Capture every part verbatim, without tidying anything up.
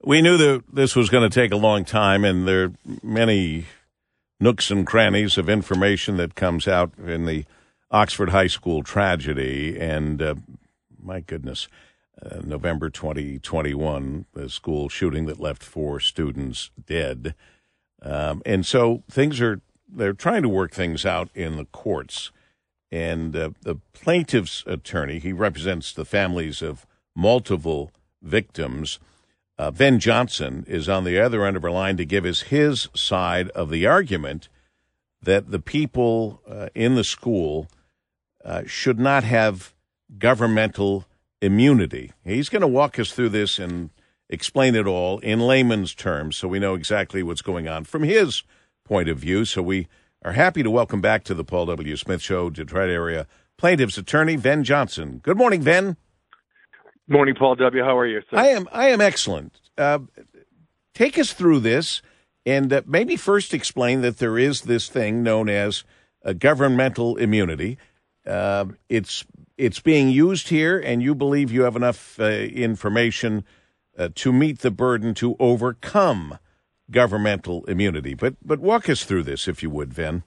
We knew that this was going to take a long time, and there are many nooks and crannies of information that comes out in the Oxford High School tragedy. And uh, my goodness, uh, November twenty twenty-one, the school shooting that left four students dead. Um, and so things are, they're trying to work things out in the courts. And uh, the plaintiff's attorney, he represents the families of multiple victims. Uh, Ben Johnson is on the other end of our line to give us his side of the argument that the people uh, in the school uh, should not have governmental immunity. He's going to walk us through this and explain it all in layman's terms so we know exactly what's going on from his point of view. So we are happy to welcome back to the Paul W. Smith Show, Detroit area plaintiff's attorney, Ben Johnson. Good morning, Ben. Morning, Paul W. How are you, sir? I am I am excellent. Uh, take us through this, and uh, maybe first explain that there is this thing known as a governmental immunity. Uh, it's it's being used here, and you believe you have enough uh, information uh, to meet the burden to overcome governmental immunity. But but walk us through this, if you would, Ben.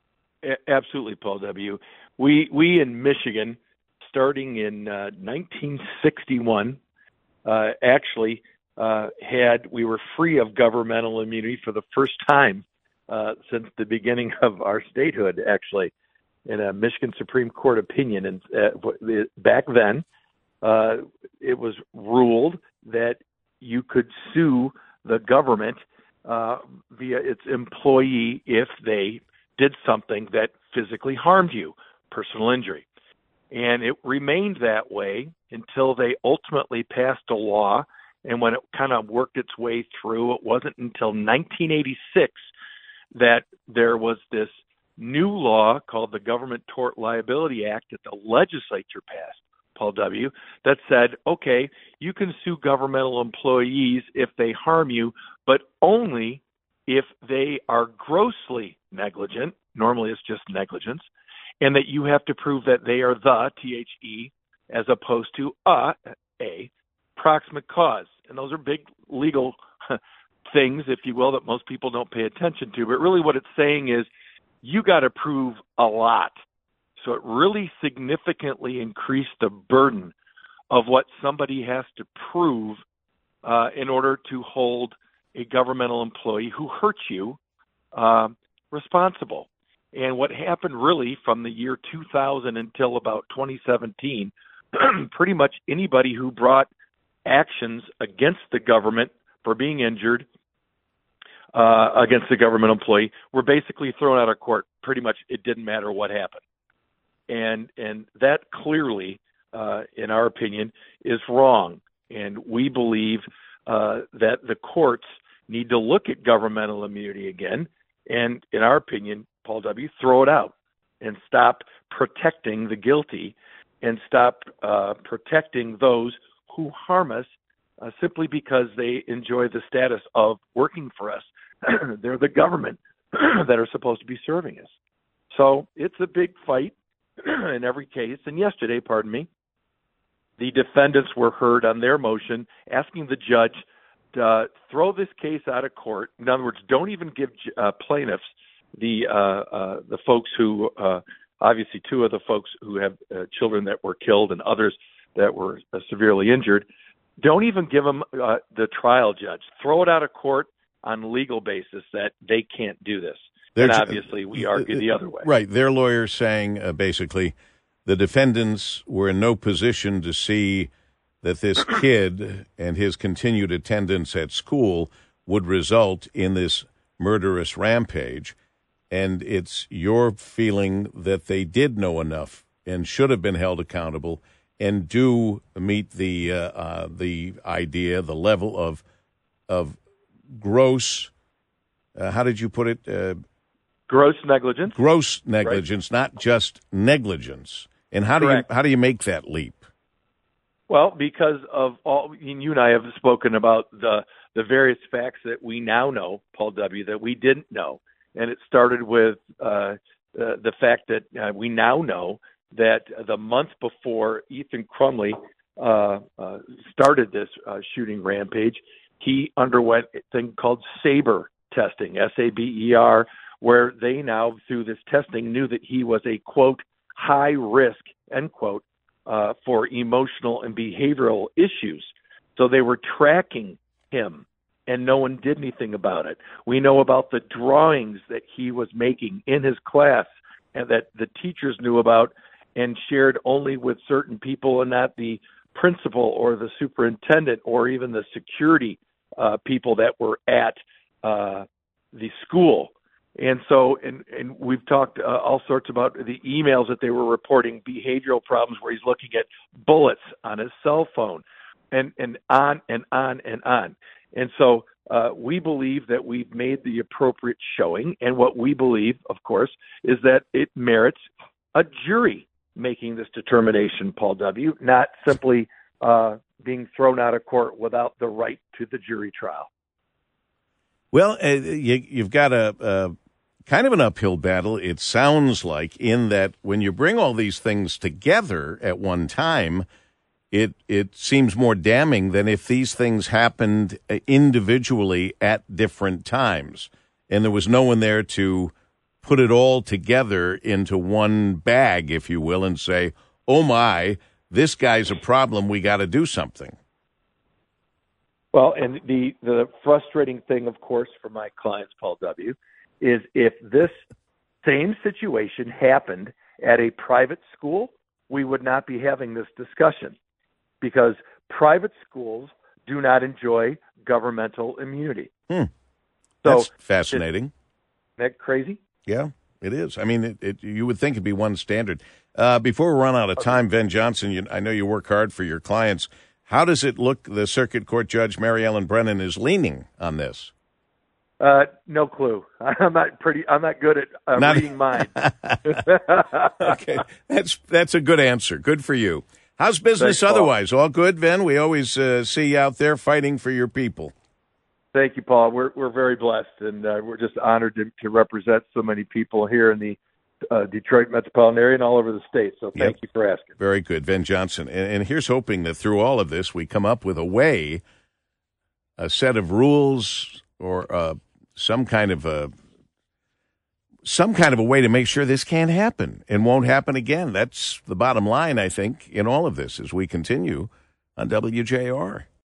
A- absolutely, Paul W. We we in Michigan, starting in uh, nineteen sixty-one, uh, actually uh, had we were free of governmental immunity for the first time uh, since the beginning of our statehood. Actually, in a Michigan Supreme Court opinion, and uh, back then uh, it was ruled that you could sue the government uh, via its employee if they did something that physically harmed you, personal injury. And it remained that way until they ultimately passed a law. And when it kind of worked its way through, it wasn't until nineteen eighty-six that there was this new law called the Government Tort Liability Act that the legislature passed, Paul W., that said, okay, you can sue governmental employees if they harm you, but only if they are grossly negligent. Normally it's just negligence. And that you have to prove that they are the, T H E, as opposed to a, a, proximate cause. And those are big legal things, if you will, that most people don't pay attention to. But really what it's saying is you got to prove a lot. So it really significantly increased the burden of what somebody has to prove uh, in order to hold a governmental employee who hurt you uh, responsible. And what happened really from the year two thousand until about twenty seventeen, pretty much anybody who brought actions against the government for being injured uh, against the government employee were basically thrown out of court. Pretty much it didn't matter what happened. And and that clearly, uh, in our opinion, is wrong. And we believe uh, that the courts need to look at governmental immunity again. And in our opinion, Paul W., throw it out and stop protecting the guilty and stop uh, protecting those who harm us uh, simply because they enjoy the status of working for us. They're the government that are supposed to be serving us. So it's a big fight in every case. And yesterday, pardon me, the defendants were heard on their motion asking the judge to uh, throw this case out of court. In other words, don't even give uh, plaintiffs the uh, uh, the folks who, uh, obviously two of the folks who have uh, children that were killed and others that were uh, severely injured, don't even give them uh, the trial judge. Throw it out of court on legal basis that they can't do this. They're, and obviously we argue the other way. Right. Their lawyers saying uh, basically the defendants were in no position to see that this kid and his continued attendance at school would result in this murderous rampage. And it's your feeling that they did know enough and should have been held accountable and do meet the uh, uh, the idea, the level of of gross. Uh, how did you put it? Uh, gross negligence. Gross negligence, right. Not just negligence. And how Correct. do you how do you make that leap? Well, because of all, you and I have spoken about the the various facts that we now know, Paul W., that we didn't know. And it started with uh, uh, the fact that uh, we now know that the month before Ethan Crumley uh, uh, started this uh, shooting rampage, he underwent a thing called SABER testing, S A B E R, where they now, through this testing, knew that he was a, quote, high risk, end quote, uh, for emotional and behavioral issues. So they were tracking him, and no one did anything about it. We know about the drawings that he was making in his class and that the teachers knew about and shared only with certain people and not the principal or the superintendent or even the security uh, people that were at uh, the school. And so, and, and we've talked uh, all sorts about the emails that they were reporting behavioral problems where he's looking at bullets on his cell phone and, and on and on and on. And so uh, we believe that we've made the appropriate showing. And what we believe, of course, is that it merits a jury making this determination, Paul W., not simply uh, being thrown out of court without the right to the jury trial. Well, uh, you, you've got a, a kind of an uphill battle, it sounds like, in that when you bring all these things together at one time, it it seems more damning than if these things happened individually at different times, and there was no one there to put it all together into one bag, if you will, and say, oh, my, this guy's a problem, we got to do something. Well, and the, the frustrating thing, of course, for my clients, Paul W., is if this same situation happened at a private school, we would not be having this discussion because private schools do not enjoy governmental immunity. Hmm. That's so, fascinating. Isn't that crazy? Yeah, it is. I mean, it, it, you would think it'd be one standard. Uh, before we run out of time, Ben Johnson, you, I know you work hard for your clients. How does it look the Circuit Court Judge Mary Ellen Brennan is leaning on this? Uh, no clue. I'm not pretty. I'm not good at uh, not, reading minds. Okay, that's that's a good answer. Good for you. How's business Thanks, otherwise? All good, Ben? We always uh, see you out there fighting for your people. Thank you, Paul. We're we're very blessed, and uh, we're just honored to, to represent so many people here in the uh, Detroit metropolitan area and all over the state. So thank yep. you for asking. Very good, Ben Johnson. And, and here's hoping that through all of this, we come up with a way, a set of rules, or uh, some kind of a some kind of a way to make sure this can't happen and won't happen again. That's the bottom line, I think, in all of this as we continue on W J R.